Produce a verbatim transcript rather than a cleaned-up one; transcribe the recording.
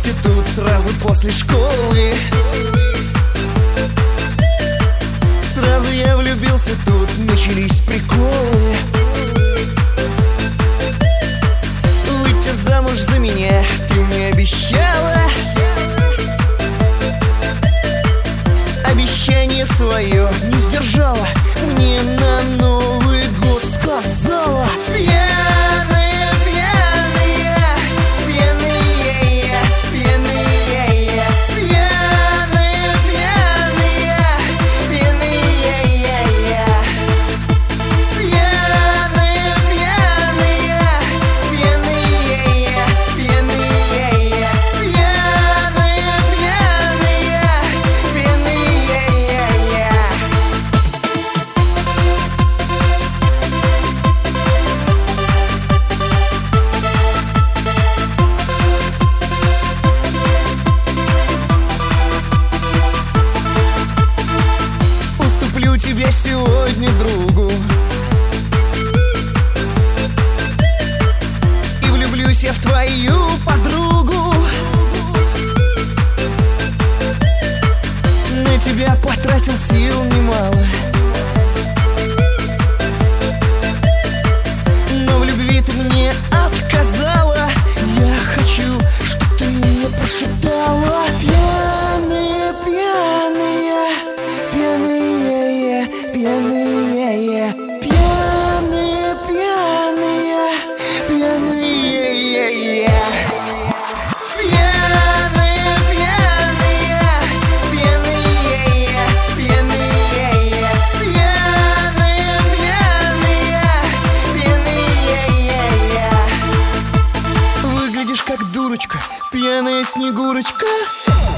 институт сразу после школы. Сразу я влюбился, тут начались приколы. Выйти замуж за меня ты мне обещала. Обещание свое не сдержала. Мне на Новый год сказала: пьяная, пьяная, пьяная я, пьяная я, пьяная, пьяная, пьяная я, я. Пьяная, пьяная, пьяная я, пьяная я, пьяная, пьяная, пьяная я, я. Уступлю тебе сегодня другу и влюблюсь я в твою подругу. На тебя потратил сил немало, но в любви ты мне отказала. Я хочу, чтоб ты мне прошептала: пьяная, пьяная, пьяная я, пьяная я, пьяная, пьяная, пьяная я, я. Пьяная, пьяная, пьяная я, пьяная я, пьяная, пьяная, пьяная я, я. Выглядишь как дурочка, пьяная Снегурочка.